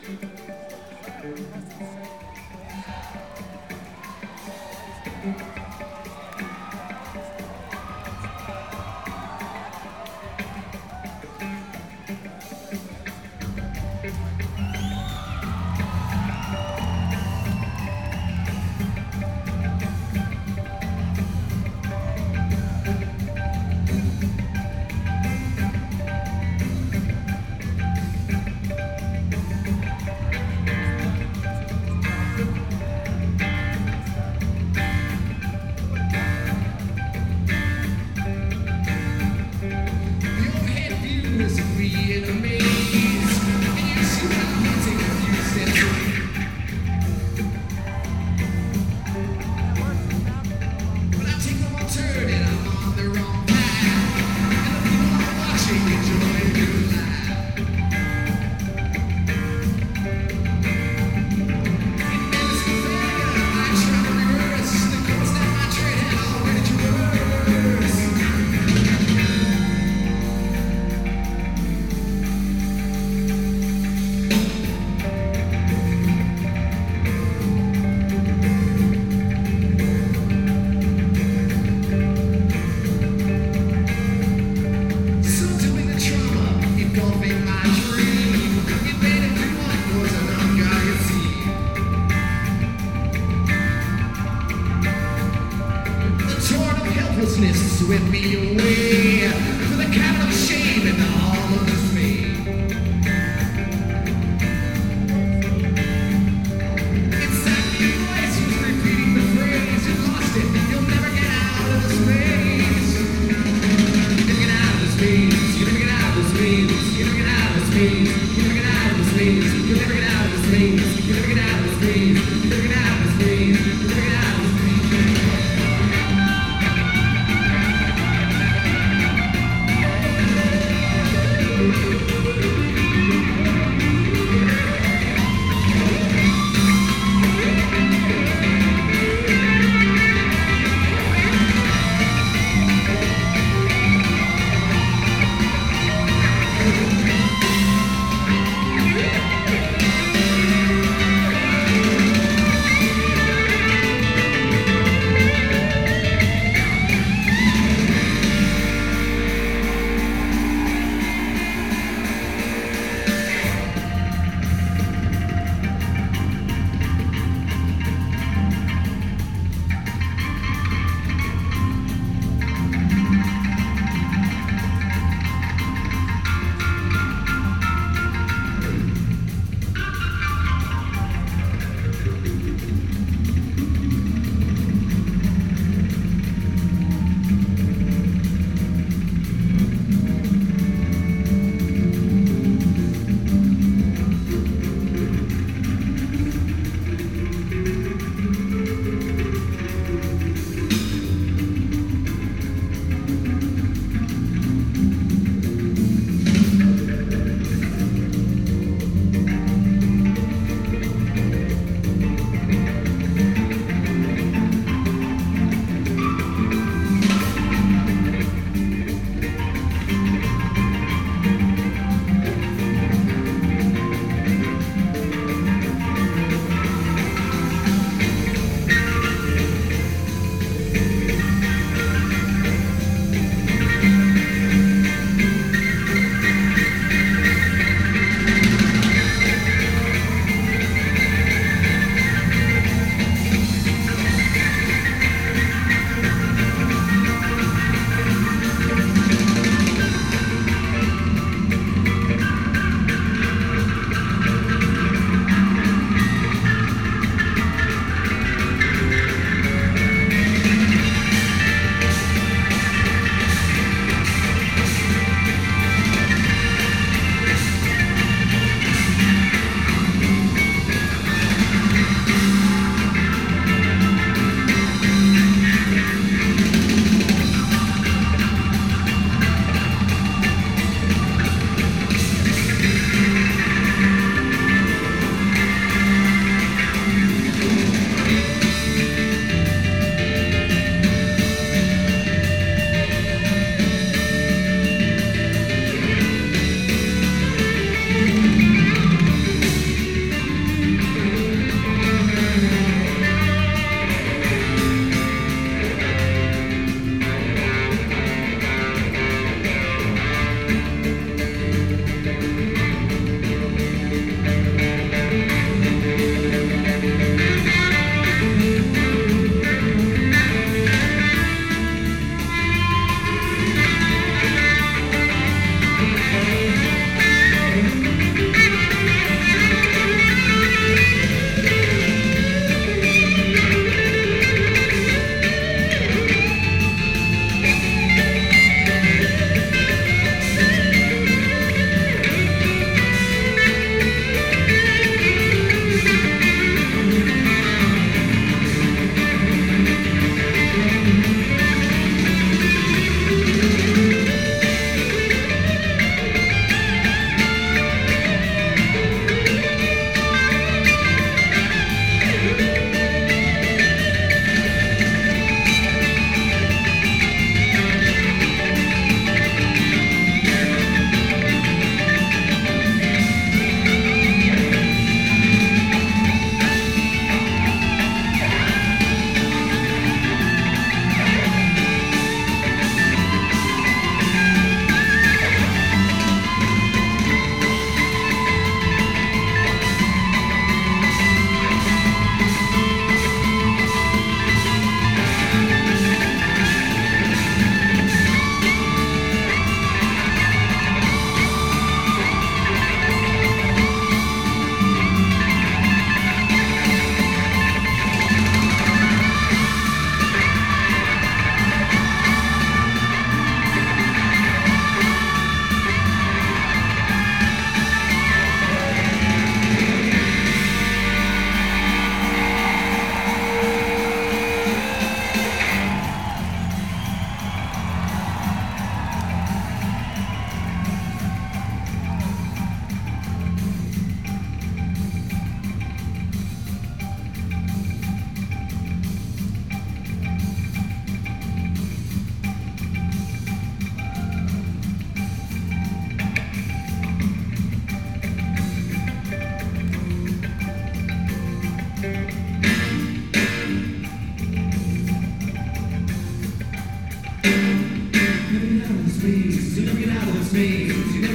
Swept me away to the cabin of shame and the hall of dismay. Inside me, a voice was repeating the phrase, "You lost it, you'll never get out of this maze. You'll never get out of this maze. You'll never get out of this maze. You'll never get out of this maze. You'll never get out of this maze. You'll never get out of this maze. You'll never get out of this maze. You'll never get out of this maze. You'll never get out of this maze." space. You